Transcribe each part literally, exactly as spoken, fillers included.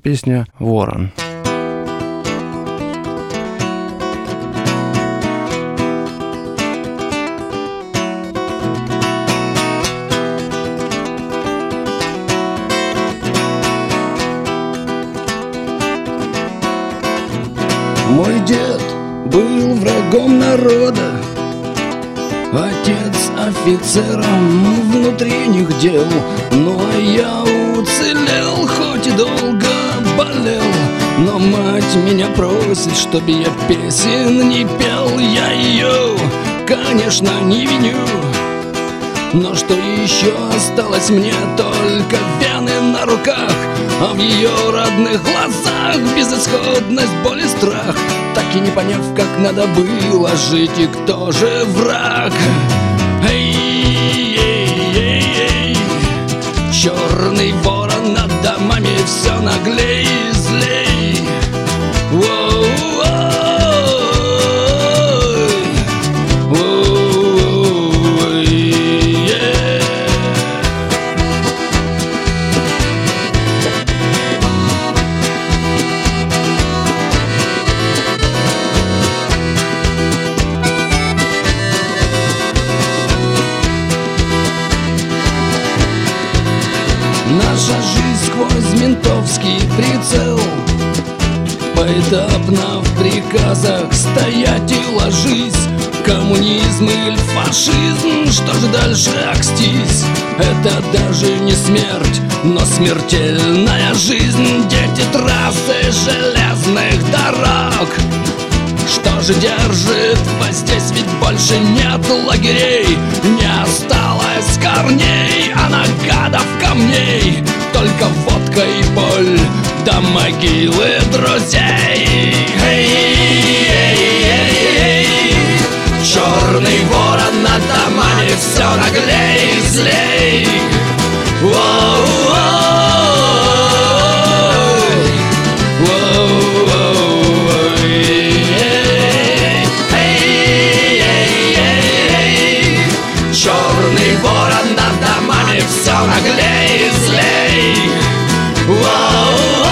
песня «Ворон». Мой дед был врагом народа, отец офицером внутренних дел. Ну а я уцелел, хоть и долго болел. Но мать меня просит, чтобы я песен не пел. Я ее, конечно, не виню, но что еще осталось мне? Только вены на руках, а в ее родных глазах безысходность, боль и страх. Так и не поняв, как надо было жить и кто же враг. Эй, эй, эй, эй. Черный ворон над домами все наглей и злей. Воу-воу. Наша жизнь сквозь ментовский прицел, поэтапно в приказах стоять и ложись. Коммунизм или фашизм, что же дальше акстись? Это даже не смерть, но смертельная жизнь. Дети трассы железных дорог, что же держит вас здесь? Ведь больше нет лагерей, не осталось корней, а нагадов камней. Только водка и боль, да могилы друзей. Эй, эй, эй, эй. Черный ворон над домами все наглей и злей. Воу-воу. Черный ворон над домами все наглей и злей. Воу-воу.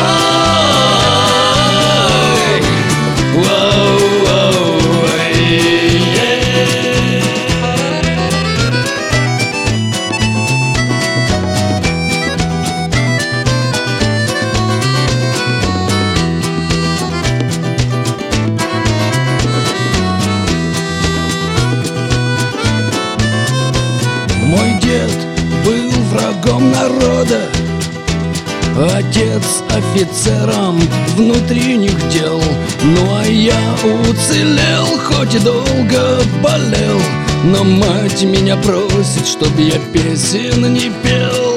Мой дед был врагом народа, отец офицером внутренних дел. Ну а я уцелел, хоть и долго болел. Но мать меня просит, чтоб я песен не пел.